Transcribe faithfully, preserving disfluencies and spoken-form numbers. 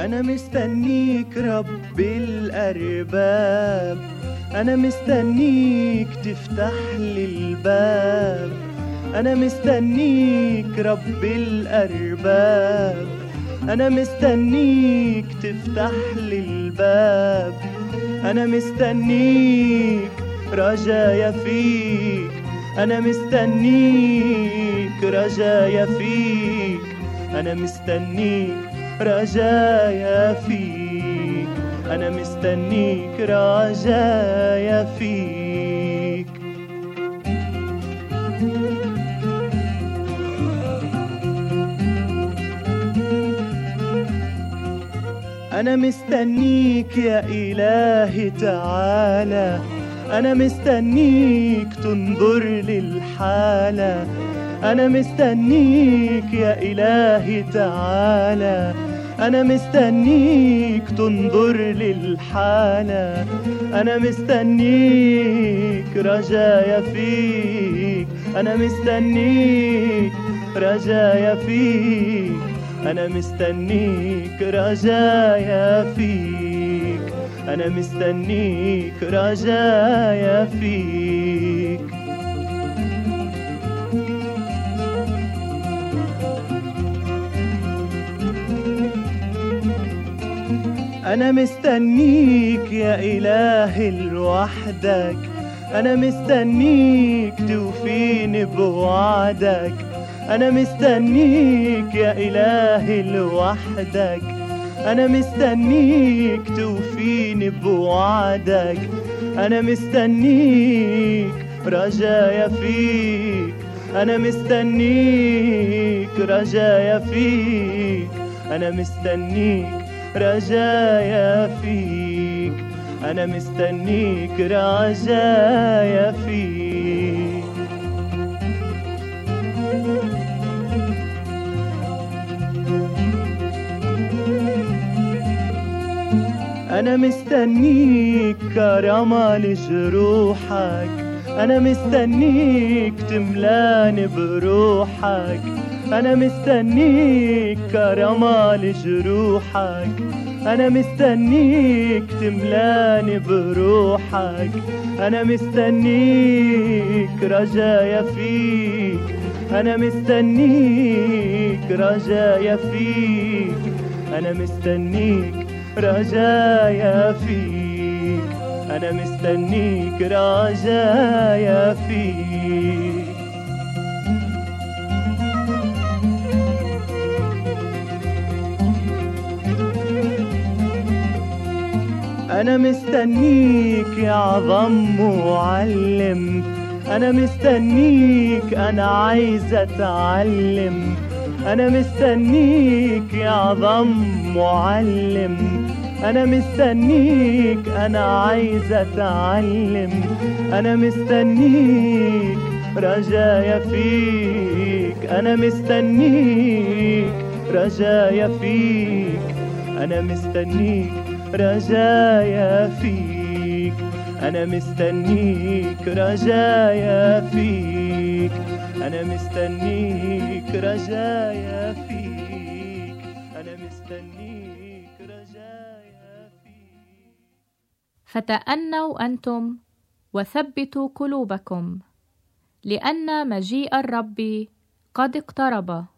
أنا مستنيك رب الأرباب، أنا مستنيك تفتح لي الباب، أنا مستنيك رب الأرباب، أنا مستنيك تفتح لي الباب، أنا مستنيك رجايا فيك، أنا مستنيك رجايا فيك، أنا مستنيك رجايا فيك، أنا مستنيك رجايا فيك. أنا مستنيك يا إلهي تعالى، أنا مستنيك تنظر للحالة، أنا مستنيك يا إلهي تعالى، أنا مستنيك تنظر للحالة، أنا مستنيك رجايا فيك، أنا مستنيك رجايا فيك، أنا مستنيك رجايا فيك، أنا مستنيك رجايا فيك. أنا مستنيك يا إلهي لوحدك، أنا مستنيك توفيني بوعدك، أنا مستنيك يا إلهي لوحدك، أنا مستنيك توفيني بوعدك، أنا مستنيك رجايا فيك، أنا مستنيك رجايا فيك، أنا مستنيك رجايا فيك، أنا مستنيك رجايا فيك. أنا مستنيك كرامة لجروحك، أنا مستنيك تملاني بروحك، أنا مستنيك كرامة لجروحك، أنا مستنيك تملاني بروحك، أنا مستنيك رجايا فيك، أنا مستنيك رجايا فيك، أنا مستنيك رجايا فيك، أنا مستنيك رجايا فيك. أنا مستنيك يا عظم معلم، أنا مستنيك أنا عايز أتعلم، أنا مستنيك يا عظم معلم، أنا مستنيك أنا عايز أتعلم، أنا مستنيك رجايا فيك، أنا مستنيك رجايا فيك، أنا مستنيك رجايا فيك، أنا مستنيك رجايا فيك، أنا مستنيك رجايا فيك، أنا مستنيك رجايا فيك. فتأنوا أنتم وثبتوا قلوبكم، لأن مجيء الرب قد اقترب.